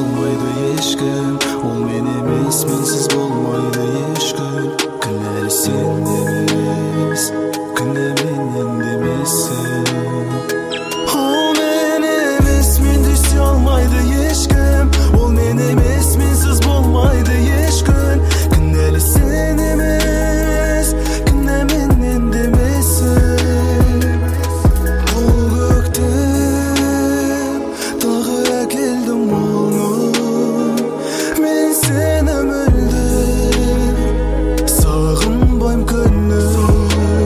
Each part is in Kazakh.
болмайды ешкім, ол мен емес, менсіз болмайды ешкім. Кінәлі сен емес, кінә менен демесін. Ол мен емес, менде сүйе алмайды ешкім, ол мен емес, менсіз болмайды ешкім. Кінәлі сен емес, кінә менен демесін. Бұл көктем тағы әкелдім мұңын, мен сені мүлдем сағынбайм күнім.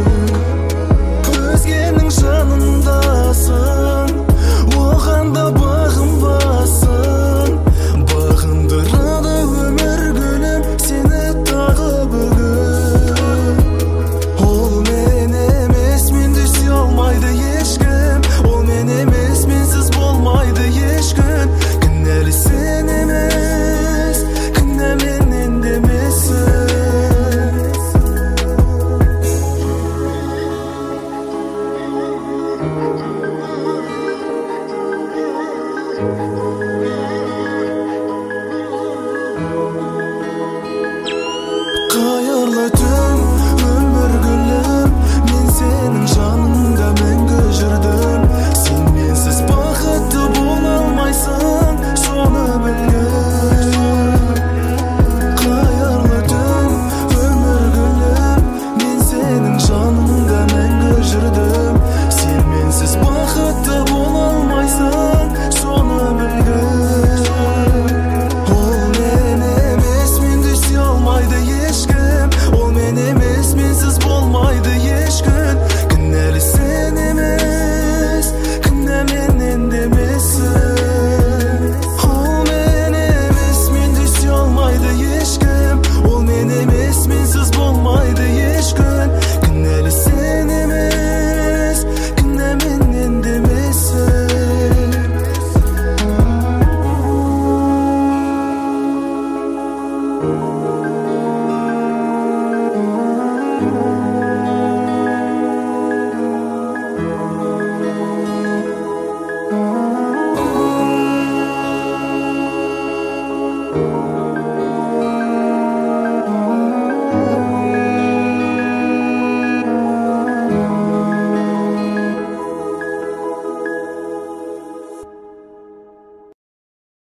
Өзгенің жанындасың, оған да бағынбасың. Бағындырады өмір гүлім сені тағы бүгін. Ол мен емес, менде сүйе алмайды ешкім, ол мен емес, менсіз болмайды ешкім. Кінәлі сен емес, кінә менен демесін. Қайырлы түн өмір гүлім, мен сенің жаныңда мәңгі жүрдім. Сен менсіз бақытты бола алмайсың, соны білгін. Қайырлы түн өмір гүлім, мен сенің жаныңда мәңгі жүрдім. Сен менсіз бақытты бола алмайсың, соны білгін. Ол мен емес, менде сүйе алмайды ешкім, ол мен емес, менсіз болмайды ешкім. Кінәлі сен емес, кінә менен демесін. Ол мен емес, менде сүйе алмайды ешкім, ол мен емес, менсіз болмайды ешкім. Кінәлі сен емес, кінә менен демесін. Oh